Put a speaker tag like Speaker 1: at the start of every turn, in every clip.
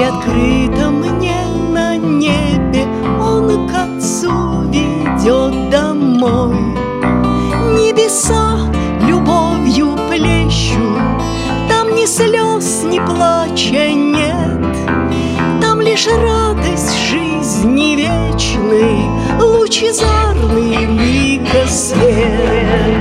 Speaker 1: приоткрытом мне на небе он к отцу ведет домой. Небеса любовью плещут, там ни слез, ни плача нет, там лишь радость жизни вечной, лучезарный лика свет.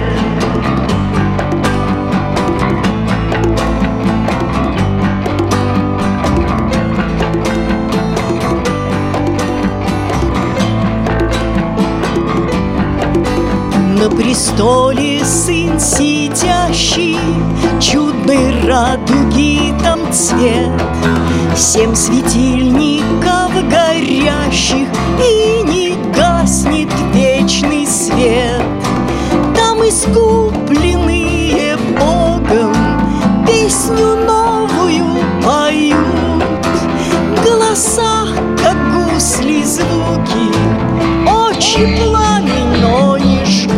Speaker 1: На престоле сын сидящий, чудной радуги там цвет, 7 светильников горящих, и не гаснет вечный свет. Там искупленные Богом песню новую поют, голоса, как гусли звуки, очи пламень, но не жгут.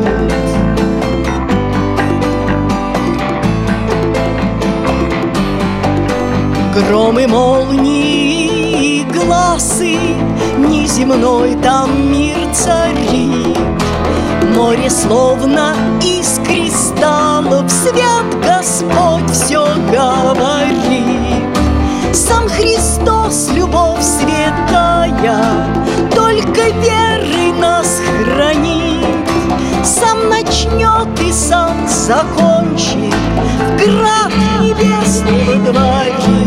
Speaker 1: Громы, молнии и глазы, неземной там мир царит. Море словно из кристаллов, свят Господь все говорит. Сам Христос, любовь святая, только верой нас хранит. Сам начнет и сам закончит, в град небесный водворит.